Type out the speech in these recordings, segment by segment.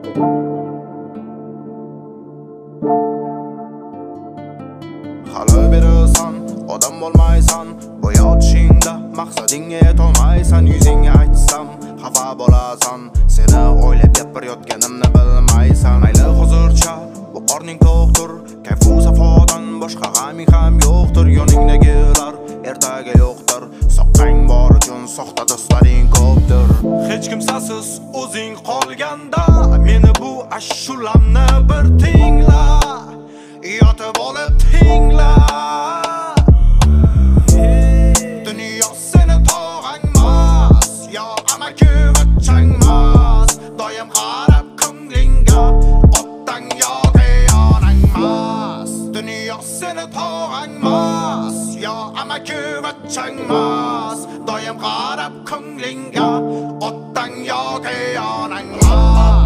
Hali berasan, odam bo'lmaysan. Bu yotishingda maqsadingga yetolmaysan. Yuzingga aytsam xafa bo'lasan. Seni o'ylab gapirayotganimni bilmaysan. Mayli hozircha bu qorning to'qdir. Kayfu safodan boshqa g'aming ham yo'qdir. Yoningdagilar ertaga yo'qdir. Soqqang bor uchun soxta do'stlaring ko'pdir. Hech kimsasiz o'zing qolganda meni bu ashulamni bir tingla. Yotib olib tingla. Dunyo seni tog'angmas, yo amaki vachangmas. Doim qarab ko'nglingga otdan yoki yonangmas. Dunyo seni tog'angmas, yo amaki vachangmas. Doim qarab ko'nglingga otdan yoki yonangmas.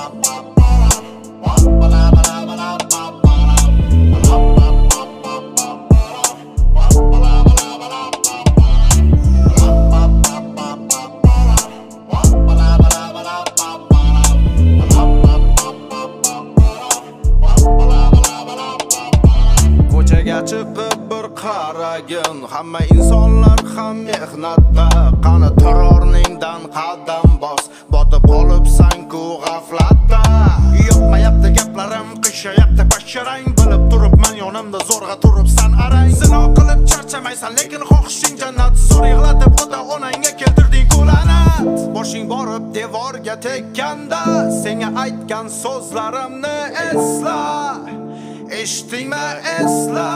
Ko'chaga chiqib bir qaragin, hamma insonlar ham mehnatda. Qani terrorningdan qadam bos, botib qolibsan-ku g'aflatda. Yoqmayapti gaplarim, qishayapti basharang. Bilib turibman yonimda zo'rg'a turibsan arang. Zino qilib charchamaysan, lekin xohishing jannat. Zo'r yig'latib ota-onangga keltirding kul'anat. Boshing borib devorga tekkanda, senga aytgan so'zlarimni esla. Eshitdingmi, esla.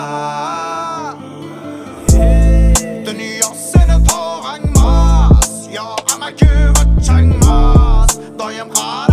Dunyo seni tog'angmas, yo amaki vachangmas. Doim qarab